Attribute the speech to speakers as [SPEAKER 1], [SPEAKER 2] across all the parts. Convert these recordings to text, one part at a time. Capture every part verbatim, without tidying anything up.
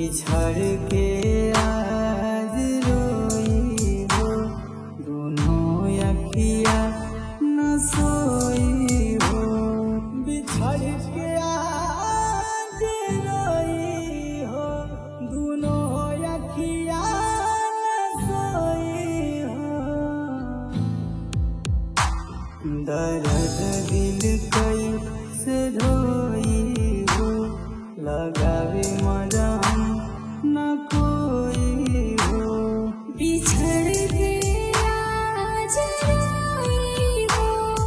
[SPEAKER 1] बिछड़ के आज रोई हो, दोनों अखिया न सोई हो। बिछड़ के आज रोई हो, दोनों अखिया न सोई हो। दर्द दिल कैसे धोई हो, लगावे मरहम न कोई हो।
[SPEAKER 2] बिछड़ के आज रोई हो,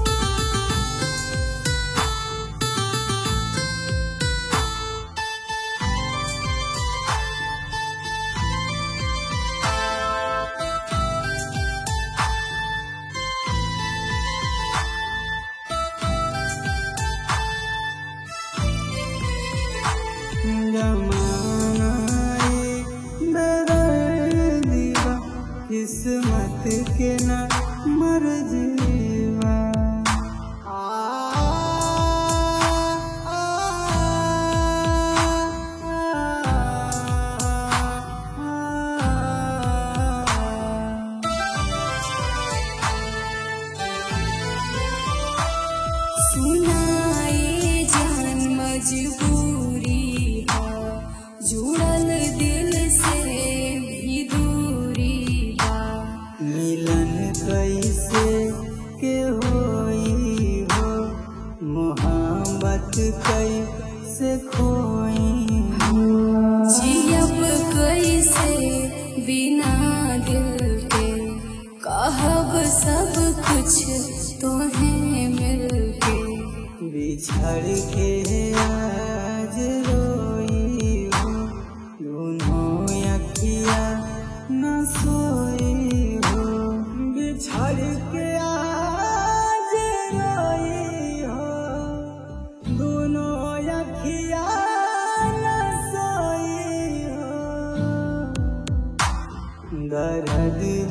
[SPEAKER 1] जमाना बेदर्दिया, किस्मत के न मर्जीवा। आ, आ,
[SPEAKER 2] सुनाए जान मजबूरी है, जुड़ल दिल से भी दूरी बा।
[SPEAKER 1] मिलन कैसे के होई हो, मोहब्बत कैसे खोई हो।
[SPEAKER 2] जियब कैसे बिना दिल के, कहब सब कुछ तोहें मिलके।
[SPEAKER 1] बिछड़ के आज रोई हो, दोनों अखिया न सोई हो। बिछड़ के आज रोई हो, दोनों अखिया न सोई हो। दर्द